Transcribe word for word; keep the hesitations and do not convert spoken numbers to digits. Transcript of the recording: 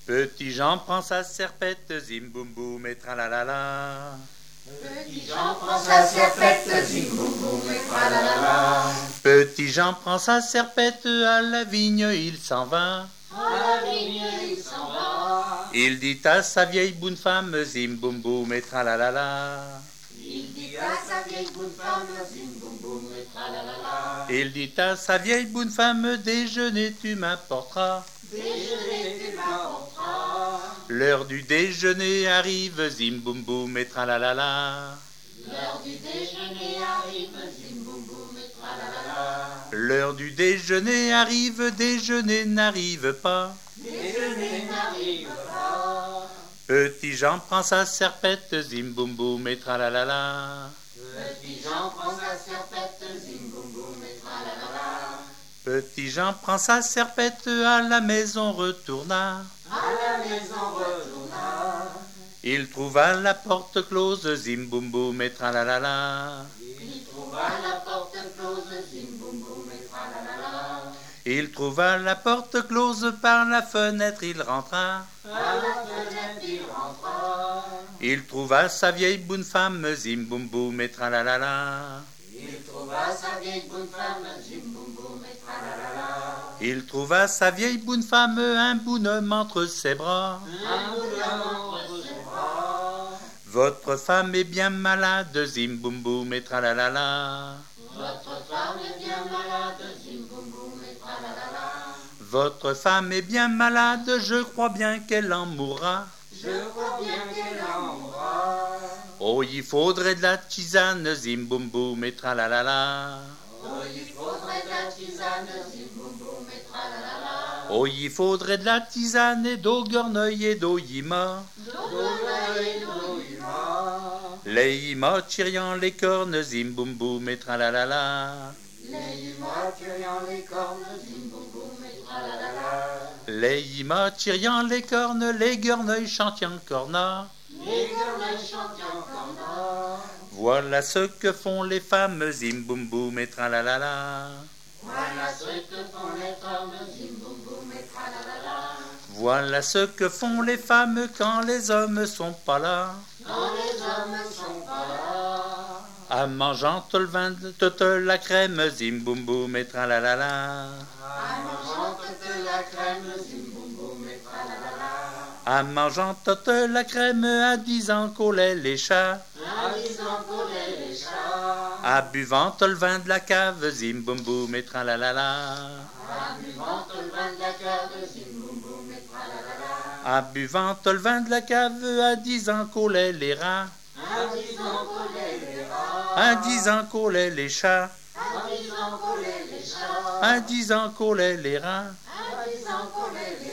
Petit Jean prend sa serpette, zim boum boum et tralalala. Petit Jean prend sa serpette, zim boum boum et tralalala. Petit Jean prend sa serpette, à la vigne il s'en va. À la vigne il s'en va. Il dit à sa vieille bonne femme, zim boum boum et tralalala. Il dit à sa vieille bonne femme, zim boum boum et tralalala. Il dit à sa vieille bonne femme, déjeuner tu m'apporteras. Déjeuner tu m'apporteras. L'heure du déjeuner arrive, zim boum boum et tralalala. L'heure du déjeuner arrive, zim boum boum et tralalala. L'heure du déjeuner arrive, déjeuner n'arrive pas. Déjeuner n'arrive pas. Petit Jean prend sa serpette, zim boum boum et tralalala. Petit Jean prend sa serpette, zim boum boum et tralalala. Petit Jean prend sa serpette, à la maison retourna. À la maison retourna. Il trouva la porte close, zim boum boum et tralalala. Il trouva la porte close, zim boum boum et tralalala. Il trouva la porte close, par la fenêtre il rentra. Par la fenêtre il rentra. Il trouva sa vieille bonne femme, zim boum boum et tralalala. Il trouva sa vieille bonne femme, zim boum boum et tralalala. Il trouva sa vieille bonne femme, un bonhomme entre ses bras. Un bonhomme entre ses bras. Votre femme est bien malade, zim boum boum et tralalala. Votre femme est bien malade, zim boum boum et tralalala. Votre femme est bien malade, je crois bien qu'elle en mourra. Je crois bien qu'elle en mourra. Oh, il faudrait de la tisane, zim boum boum et tralalala. Oh, il faudrait de la tisane, zim boum boum et tralalala. Oh, il faudrait de la tisane et d'eau guerneuil et d'eau yima. D'ouvre et d'ouvre. Les yima tirant les cornes, zim boum boum et tralalala. Les yima tirant les cornes, zim boum boum et tralalala. Les yima tirant les cornes, les guerneuils chantent encore na. Les guerneuils chantent encore na. Voilà ce que font les femmes, zim boum boum et tralalala. Voilà ce que font les femmes, zim boum boum et tralalala. Voilà ce que font les femmes quand les hommes sont pas là. Quand les hommes sont pas là. En mangeant tout le vin, toute la crème, zim boum boum et tralalala. En mangeant toute la crème, zim boum boum et tralalala. En mangeant toute la crème, à dix ans collaient les chats. En disant coller les chats. En buvant tout le vin de la cave, zim boum boum et tralalala. En buvant tout le vin de la cave, zim boum boum et tralalala. En buvant tout le vin de la cave, à dix ans collaient les rats. En disant coller les rats. À dix ans collaient les chats. En disant coller les chats. À dix ans collaient les rats. En disant coller les